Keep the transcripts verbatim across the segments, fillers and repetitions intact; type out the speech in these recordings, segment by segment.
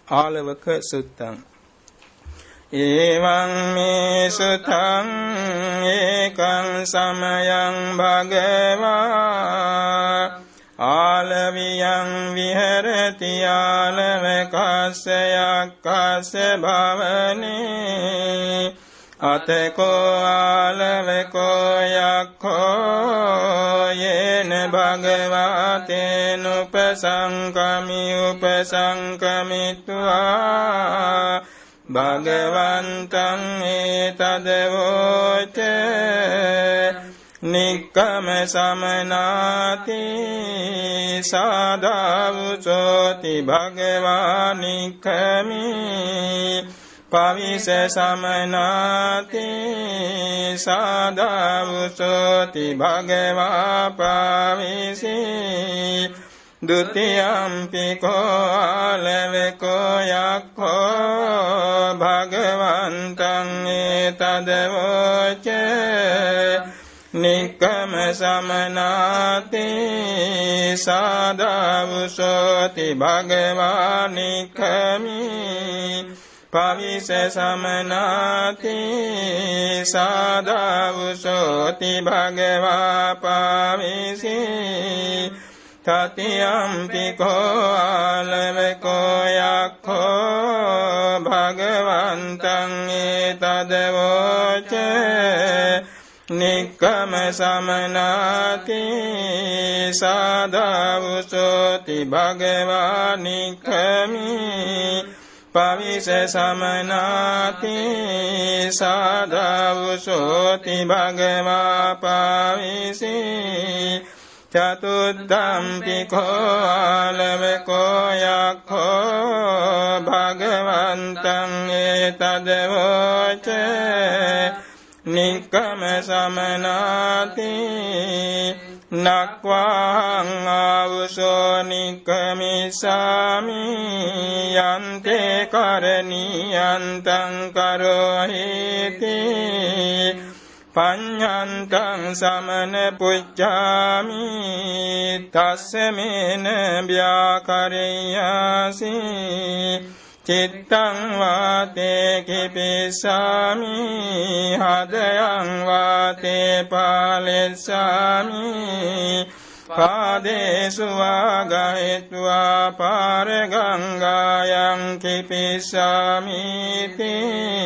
ආලවක සුත්තං එවං මේ සුතං ඒකං සමයං භගවා ආලවියං විහෙරති ආලවකස්ස යක්ඛස්ස භවනේ අතකෝ ආලවකෝ යක්ඛෝ යේන භගවතේන උපසංකමි උපසංකමිත්වා භගවන්තං ඒතදවෝච නික්කම සමනාති සාදාවුසෝති භගවා නික්කමි පවිස සමනාති සාදාවුසෝති භගවා පවිසි ဒုတိယံ ပိကောအာလဝကောယခောභဂဝန္တံဧတဒဝောච နိက္ကမသမနာတိသာဒဝုသောတိဘဂဝါနိက္ခမိပဝိစေသမနာတိသာဒဝုသောတိဘဂဝါပဝိစီတတိယံ ပိကောအာလဝကောယခောභဂဝန္တံဧတဒဝောච နိက္ကမသမနာတိသာဒဝုသောတိဘဂဝါနိက္ခမိပဝိစေသမနာတိသာဒဝုသောတိဘဂဝါပဝိစီចតុត្តံ ပိကောអាលវកោយខោភဂវន្តံဧតដវោច និក្កមសមនាតិនក្វាងអាវសោនិក្កមិសាមិយន្តេករនីយន្តံករោហិតិបញ្ញន្តံសមនពុច្ចាមិតស្មេនវ្យាករិយាសិ จิตตังวาเตกิปิสามิหัดยังวาเตปาลิสามิปาเดสุวากาหิตวาปารกังกายังกิปิสามิติ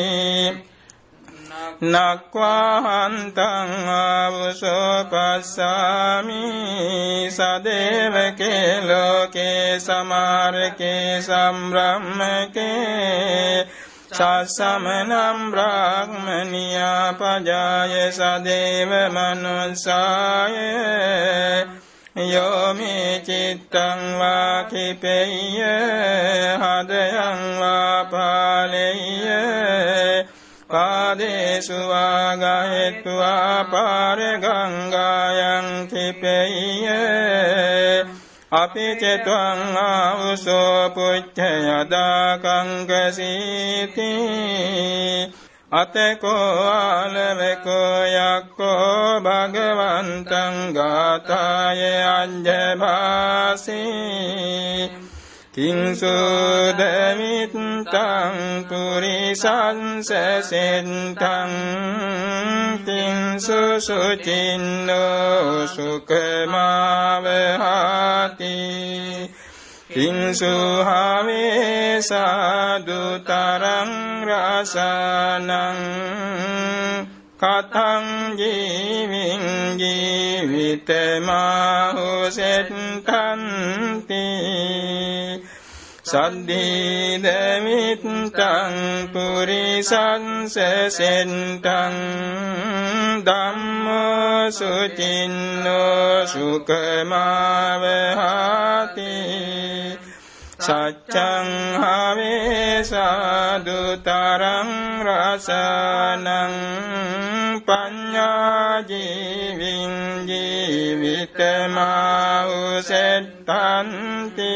นักวาหันตังอาวุโสปัสสามิสเดวเกโลเกสมารเกสัมรัมมเกสัสสมนัมบรากมณียปจายสเดวมนุสายโยมิจิตตังวาคิเปยหัดยังวาปาเลย ปาเดสุวากาหิตวาปารกังกายังทิเปยอภิเจตวังอาวุโสปุจเจยดากังกสิติอัตโกอาลเวโกยักโกภกวันตังกาตายอัญเจภาสิ ทิงสุเดมิตตังปุริสันเสสินตังทิงสุสุจินโนสุขมาเวหาติทิงสุหาเวสาดุตารังราสานัง คัทังยีวิงยีวิเตมาหุเสตตันติสัดดีเดมิตตังปุริสันเสสินตังดัมโมสุจินโนสุขมาเวหาติสัจจังหาเวสาดุตารังราสานังปัญญาจีวิงจีวิเตมาอุเสตันติ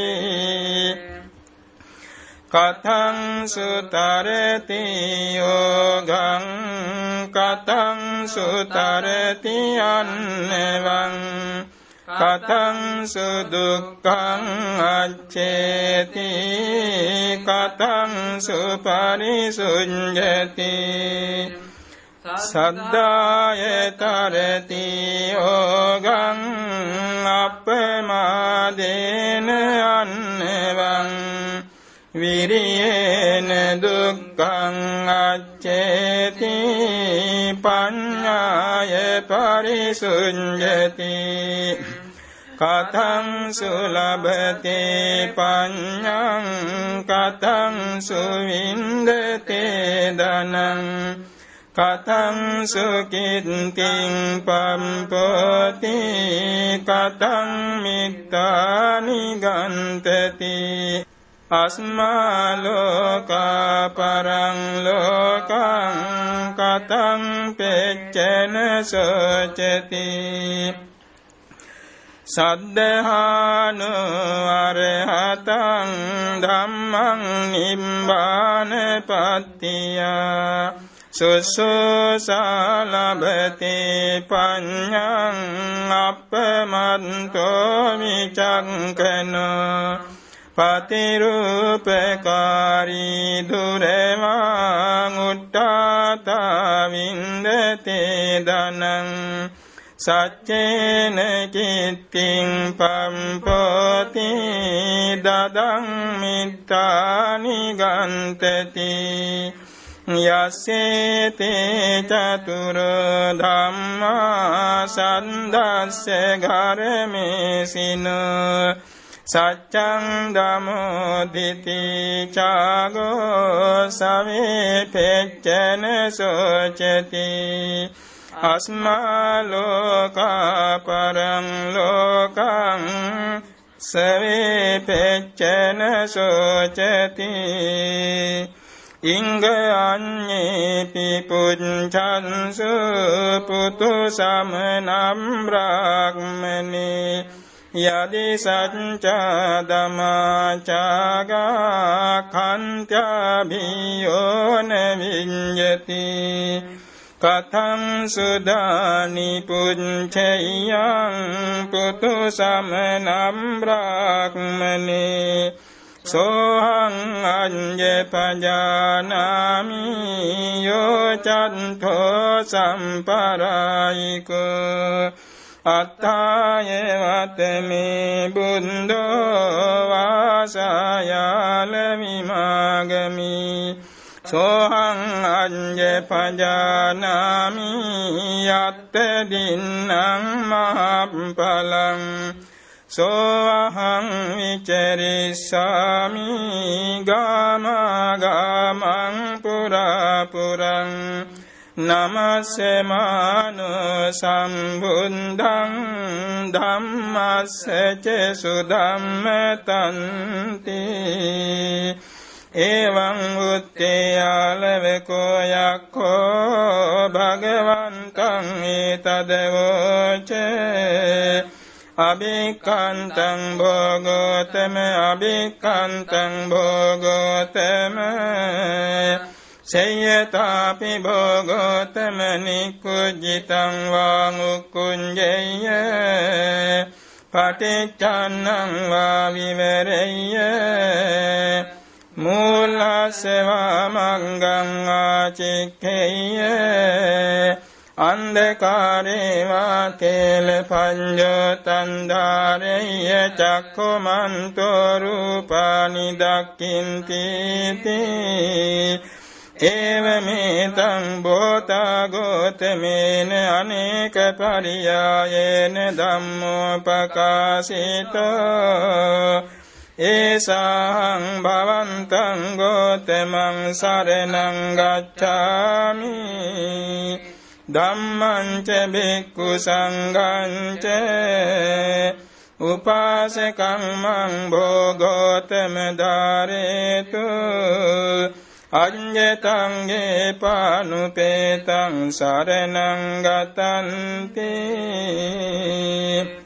กัทังสุตารติโยกังกัทังสุตารติอันเนวัง ก කතං සුදුක්ඛං අච්ඡේති කතං සුපරිසුඤ්ඤති සද්දාය තරති යෝගං අප්පමාදේන අන්නවං විරියේන දුක්ඛං අච්ඡේති පඤ්ඤාය පරිසුඤ්ඤති කතං සුලභතේ පඤ්ඤං කතං සුවින්දතේ ධනං කතං සුකින්තිං පම්පති කතං මිත්තානි ගන්තති අස්මා ලෝකා පරං ලෝකං කතං පෙච්චන සෝචති සද්ධානු අරහතං ධම්මං නිබ්බාන පත්තියා සුසුසාලභතේ පඤ්ඤං අප්පමන්තෝ විචක්ඛනෝ පතිරූපකාරී දුරමං උට්ඨාතා වින්දතේ ධනං සච්චේන කිත්තිං පම්පති දදං මිත්තානි ගන්තති යස්සේතේ චතුර ධම්මා සන්දස්ස ගරමේසිනෝ සච්ඡං ධම්මෝදිති චාගෝ සවේ පෙච්චන සෝචති අස්මා ලෝකා පරං ලෝකං සවේ පෙච්චන සෝචති ඉංග අඤ්ඤේපි පුඤ්චන්සු පුතු සමනම් බ්‍රාහ්මනේ යදි සච්චා ධම්මාචාගා කන්ත්‍යාභියෝන විඤ්ඤති කතං සුදානි පුඤ්චයං පුතු සමනම් බ්‍රාහ්මනේ සෝහං අඤ්ඤ පජානාමි යෝ චන්තෝ සම්පරායිකෝ අත්තාය වතමේ බුද්ධෝ වාසායාල විමාගමි සෝහං අඤ්ඤ පජානාමි යත්ත දින්නං මහප්පලං සෝහං විචරිස්සාමි ගාමගාමං පුරා පුරං නමස්සමානු සම්බුද්ධං ධම්මස්ස ච සුධම්මතන්ති එවං උත්තේයාලවකෝ යක්ඛෝ භගවන්තං ඒතදවෝචේ අභික්ඛන්තං භෝගෝතම අභික්ඛන්තං භෝගෝතම සේයතාපි භෝගෝතම නිකුජ්ජිතං වාං උක්කුඤ්ජේය පටිච්චන්නං වා විවරෙය්‍ය මූලසවා මංගං ආචික්ඛේය අන්ධකාරේ වා කේල පඤ්ඤතං ධාරෙය්‍ය චක්ඛුමන්තෝ රූපානි දක්ඛින්ති තී එවමෙතං බෝතා ගෝතමේන අනේක පරියායේන ධම්මෝ පකාශිතෝ ඒසං භවන්තං ගෝතමං සරණං ගච්ඡාමි ධම්මං ච භික්ඛු සංඝං ච උපාසකං මං භෝගෝතම ධාරේතු අඤ්ඤතං ඒපානුපේතං සරණං ගතන්ති